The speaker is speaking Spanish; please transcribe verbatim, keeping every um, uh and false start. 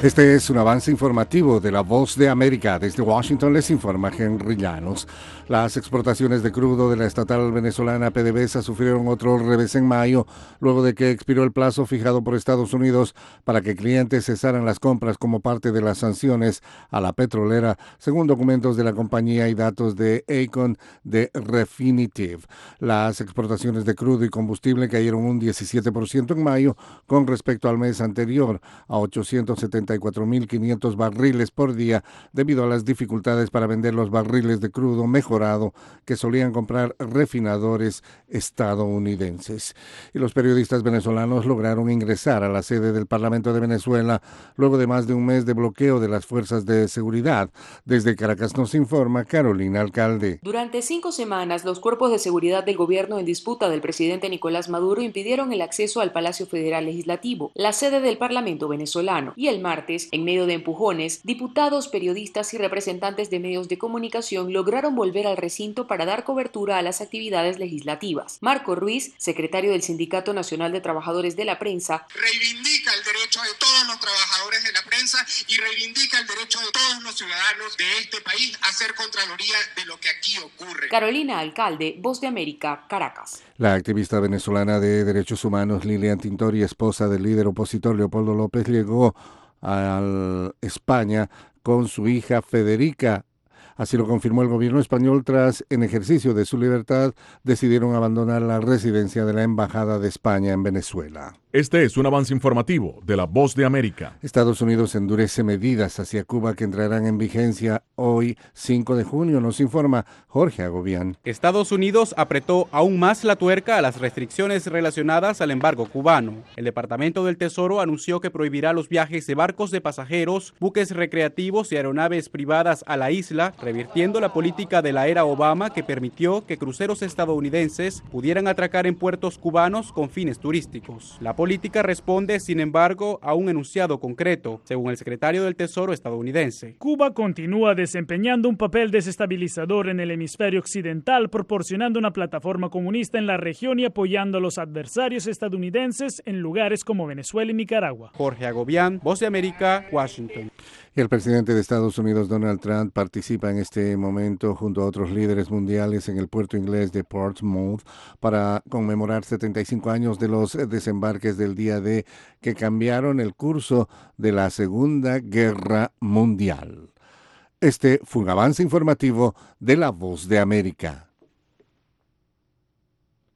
Este es un avance informativo de La Voz de América. Desde Washington les informa Henry Llanos. Las exportaciones de crudo de la estatal venezolana PDVSA sufrieron otro revés en mayo, luego de que expiró el plazo fijado por Estados Unidos para que clientes cesaran las compras como parte de las sanciones a la petrolera, según documentos de la compañía y datos de Aecon de Refinitiv. Las exportaciones de crudo y combustible cayeron un diecisiete por ciento en mayo con respecto al mes anterior, a ochocientos setenta y cuatro mil quinientos barriles por día, debido a las dificultades para vender los barriles de crudo mejorado que solían comprar refinadores estadounidenses. Y los periodistas venezolanos lograron ingresar a la sede del Parlamento de Venezuela luego de más de un mes de bloqueo de las fuerzas de seguridad. Desde Caracas nos informa Carolina Alcalde. Durante cinco semanas, los cuerpos de seguridad del gobierno en disputa del presidente Nicolás Maduro impidieron el acceso al Palacio Federal Legislativo, la sede del Parlamento venezolano, y el martes, en medio de empujones, diputados, periodistas y representantes de medios de comunicación lograron volver al recinto para dar cobertura a las actividades legislativas. Marco Ruiz, secretario del Sindicato Nacional de Trabajadores de la Prensa, reivindica el derecho de todos los trabajadores de la prensa y reivindica el derecho de todos los ciudadanos de este país a hacer contraloría de lo que aquí ocurre. Carolina Alcalde, Voz de América, Caracas. La activista venezolana de derechos humanos Lilian Tintori, esposa del líder opositor Leopoldo López, llegó a España con su hija Federica. Así lo confirmó el gobierno español tras, en ejercicio de su libertad, decidieron abandonar la residencia de la Embajada de España en Venezuela. Este es un avance informativo de La Voz de América. Estados Unidos endurece medidas hacia Cuba que entrarán en vigencia hoy, cinco de junio, nos informa Jorge Agobián. Estados Unidos apretó aún más la tuerca a las restricciones relacionadas al embargo cubano. El Departamento del Tesoro anunció que prohibirá los viajes de barcos de pasajeros, buques recreativos y aeronaves privadas a la isla, revirtiendo la política de la era Obama que permitió que cruceros estadounidenses pudieran atracar en puertos cubanos con fines turísticos. La política responde, sin embargo, a un enunciado concreto, según el secretario del Tesoro estadounidense. Cuba continúa desempeñando un papel desestabilizador en el hemisferio occidental, proporcionando una plataforma comunista en la región y apoyando a los adversarios estadounidenses en lugares como Venezuela y Nicaragua. Jorge Agobián, Voz de América, Washington. El presidente de Estados Unidos, Donald Trump, participa en este momento junto a otros líderes mundiales en el puerto inglés de Portsmouth para conmemorar setenta y cinco años de los desembarques del día D que cambiaron el curso de la Segunda Guerra Mundial. Este fue un avance informativo de La Voz de América.